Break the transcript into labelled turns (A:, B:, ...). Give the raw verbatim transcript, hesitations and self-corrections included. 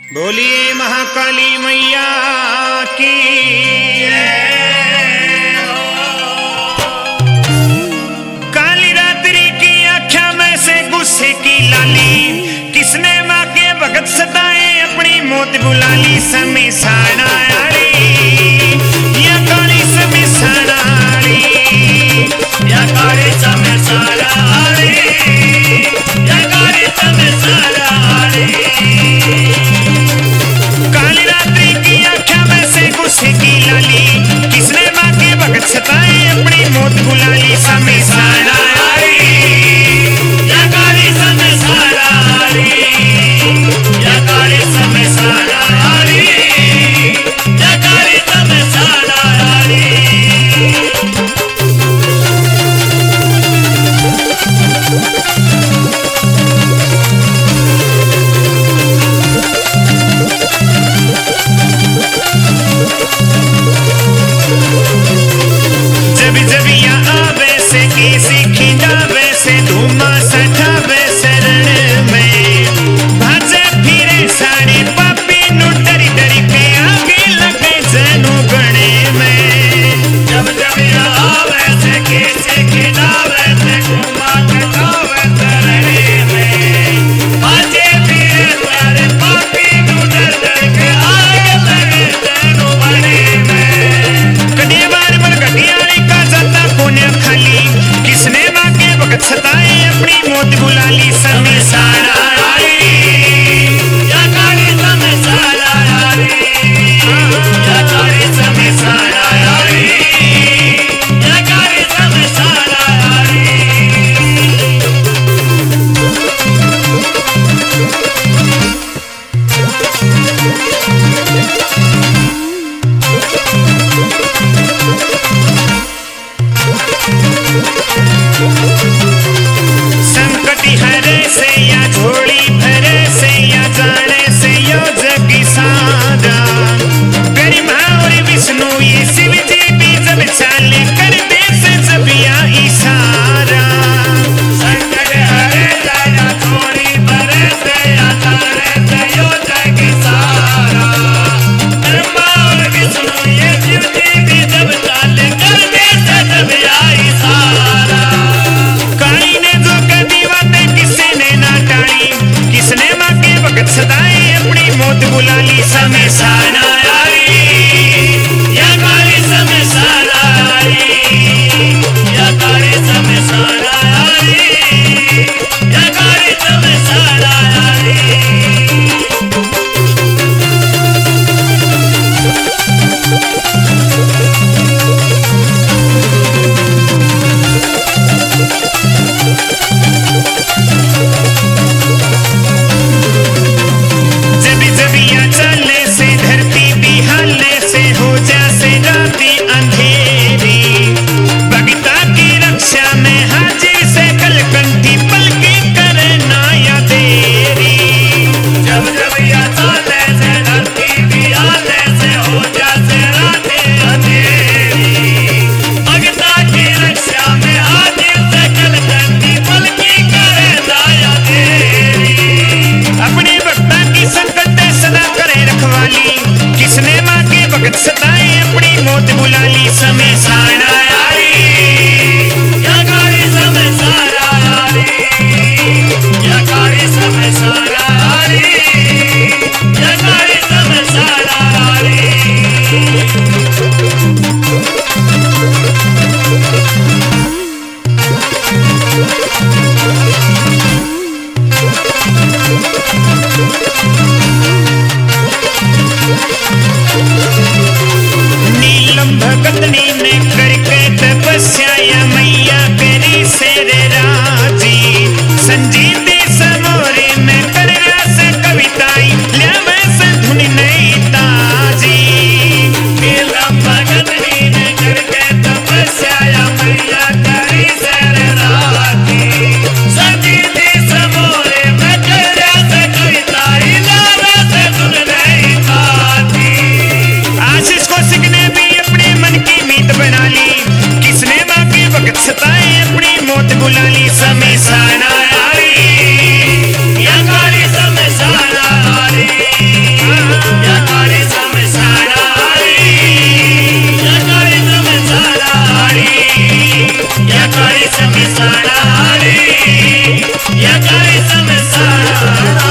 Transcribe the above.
A: बोलिए महाकाली मैया की। काली रात्रि की आँखों में से गुस्से की लाली, किसने माँ के भगत सताए अपनी मौत बुला ली। समीसाना या काली समीसाना, या काली समीसाना, या काली समीसाना। काली रात्रि की आँखों में से गुस्से की लाली, किसने माँ के भगत सताए अपनी मौत बुला ली। समीसाना या काली समीसाना, या काली समीसाना, या काली समीसाना। जब जब यहाँ आवे से किसी खिंडावे से धुमा सठावे शरण में, भाजे फिरे सारे पापी नु डरी डरी के आगे लगे जनु गणे में। जब जब यहाँ आवे से किसी खिंडावे से धुमा सठावे शरण में, भाजे फिरे सारे पापी नु डरी डरी के आगे लगे जनु गणे में। कन्या बार बन घटियाली का जाता पुण्य खाली, किसने माँ के भगत सताए अपनी मौत बुला ली। समीसाना या काली समीसाना, या काली समीसाना, या काली समीसाना। संकटी हरे से या झोली भरे से या जाने से यो जगी सारा, गरिमा और विष्णु ये शिव जी भी जब चाले करते से जब या इशारा। संकट हरे से या झोली भरे से या जाने से यो जगी सारा, गरिमा और विष्णु ये शिव जी भी जब चाले करते से जब या इशारा। काली ने जो कभी बातें किसी ने ना टाली, किसने माँ के भगत सदाए अपनी मौत बुला ली। समीसाना या काली समीसाना, या काली समीसाना, या काली समीसाना। जब जब या चले से धरती भी हाले से हो जैसे राती अंधेरी, भगता की रक्षा में हाजिर से कलकंठी पलके करे ना या देरी। जब जब या चले से धरती भी हाले से हो जैसे राती अंधेरी, भगता की रक्षा में हाजिर से कलकंठी पलके करे ना या देरी। अपने भक्ता की संकट सदा करे रखवाली, किसने माँ के भगत सताए अपनी मौत बुला ली। समीसाना या काली समीसाना, या काली समीसाना, या काली समीसाना। नीलम भगतनी ने करके
B: संसारी या काय संसारा